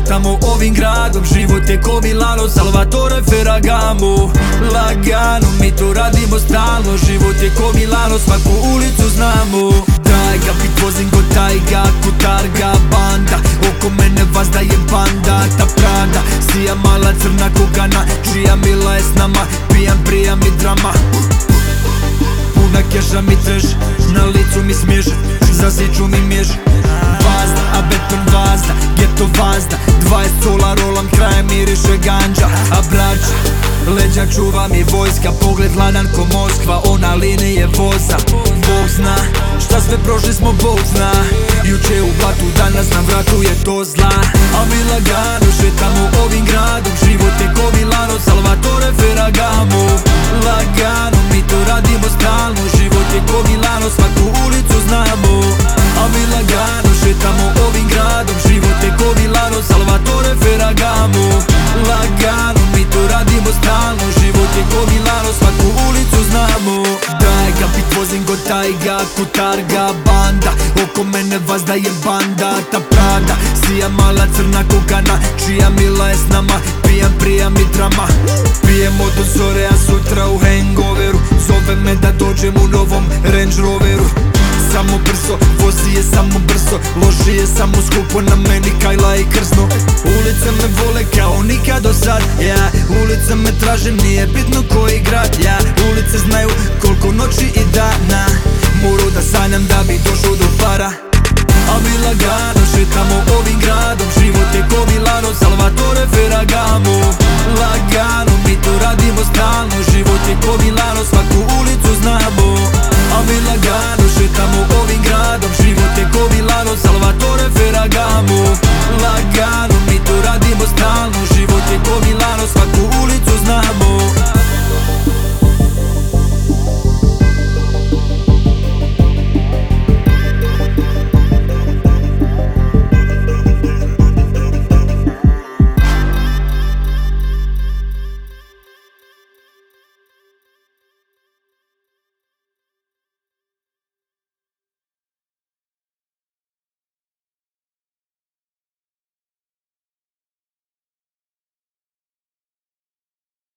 šetamo ovim gradom. Život je ko Milano, Salvatore Ferragamo. Lagano, mi to radimo stalno. Život je ko Milano, svaku ulicu znamo. Tajga, bit vozim go tajga, kutarga, banda. Oko mene vazda je banda, ta Prada. Sija mala crna kogana, čija mila je s nama. Pijam, prija mi drama. Puna keša mi treš, na licu mi smiješ, za siću mi mjež. Vazda, a beton vazda, geto vazda. 20 sola rolam, krajem miriše ganđa. A brać, leđa čuva mi vojska. Pogled hladan ko Moskva, ona linije voza. Bog zna, šta sve prošli smo, Bog zna. Juče u blatu, danas na vratu je to zla. A mi lagano šetamo ovim gradom. Život je ko Milano, Salvatore Ferragamo. Lagano, mi to radimo stalno. Život je ko Milano, svaku ulicu znamo. A mi lagano šetamo ovim gradom. Život je ko Milano, Salvatore Ferragamo. Lagano, mi to radimo stalno. Život je ko Milano, svaku ulicu znamo. Tajga, bit vozim go tajga, kutarga, banda. Oko mene vazda je banda, ta Prada. Sija mala crna kogana, čija mila je s nama. Pijam, prija mi drama. Pijemo do zore, a sutra u hangoveru. Zove me da dođem u novom Range Roveru. Samo brzo, vozi je samo brzo. Loži je samo skupo, na meni kajla i krzno. Ulice me vole kao nikad do sad, ja. Ulice me tražim, nije bitno koji grad, ja. Ulice znaju koliko noći i dana moru da sanjam da bi došao do para. A mi lagano šetamo ovim gradom. Život je ko Milano, Salvatore Ferragamo.